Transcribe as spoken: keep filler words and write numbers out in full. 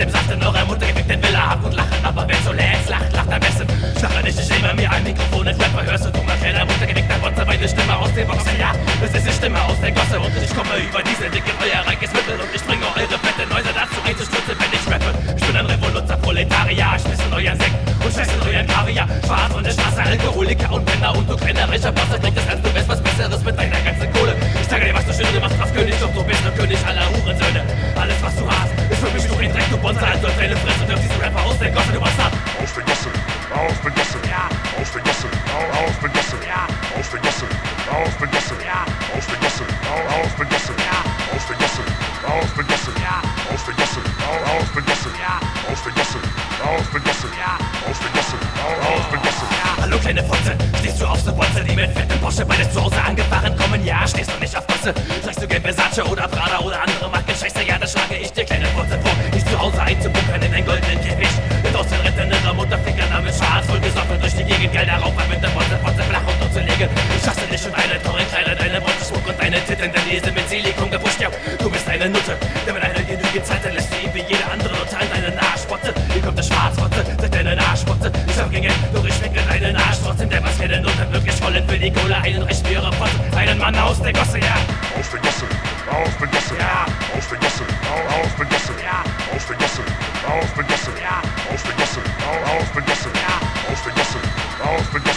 dem Saft in eurer Mutter, gefickt den Villa, habt und lachen, aber wer zuletzt lacht, lacht am besten. Schlache nicht, ich nehme mir ein Mikrofon, als Rapper hörst du, du mal kleiner Mutter, gefickter Bonzer, meine Stimme aus den Boxen, ja, das ist die Stimme aus der Gosse und ich komme über diese dicke, euer reiches Mittel und ich bringe eure fette Häuser dazu einzustürzen, wenn ich rappe. Ich bin ein Revoluzer, Proletarier, ich in euren Sekt und scheiß in euren Kaviar, schwarz von der Straße, Alkoholiker und Penner und du kleiner reicher Boss, bringt das als du wärst was Besseres mit deiner ganzen Kohle. Ich sage dir, was du schön, du machst drauf König, doch du bist der König aller Hurensöhne. Alles, was du hast, ist für mich nur ein Dreck, du Bonzer, halt durch deine Fresse, du diese Rapper aus der Gosse, du Bastard. Aus der Gosse, aus der Gosse, ja, aus der Gosse, aus der Gosse, ja, aus der Gosse, aus der Gosse, ja, aus der Gosse, aus der Gosse, ja, aus der Gosse, aus der Gosse, ja, aus der Gosse, aus der Gosse, ja, aus der Gosse, aus der Gosse, ja, aus der Gosse, aus der Gosse. hallo kleine Fotze, stehst du auf so Bonze, die mit fettem Porsche beides zu Hause angefahren kommen? Ja, stehst du nicht auf Bosse? Trägst du gern Versace oder Prada oder andere Marken? Scheiße, ja, da schlage ich dir kleine Fotze vor, dich zu Hause einzubunkern in einen goldenen Käfig. Mit aus den Rittern ihrer Mutter Fickername schwarz, voll gesoffen durch die Gegend, Geld darauf, mit der Bonze, Fotze flach und umzulegen. Ich hasse dich und deine teuren Kleider, deine Bonze, Schmuck und deine Titten, deine Lese mit Silikon gepusht, ja, du bist eine Nutte, der mit einer genügend Zeit, dann lässt du ihm wie jede andere Nutte an deine Arschbotze. Hier kommt der Schwarzfotze, seit deine Arschbotze, ich hab gegen doch ich schmecke deinen Arsch trotzdem, der was keine Nutte wirklich wollen will, die Kohle, einen Recht für ihre Fotze, einen Mann aus der Gosse, ja, Aus der Gosse, aus der Gosse, ja, aus der Gosse, aus der Gosse, ja, aus der Gosse, aus der Gosse, ja, aus der Gosse, aus der Gosse, ja, aus der Gosse, aus der Gosse.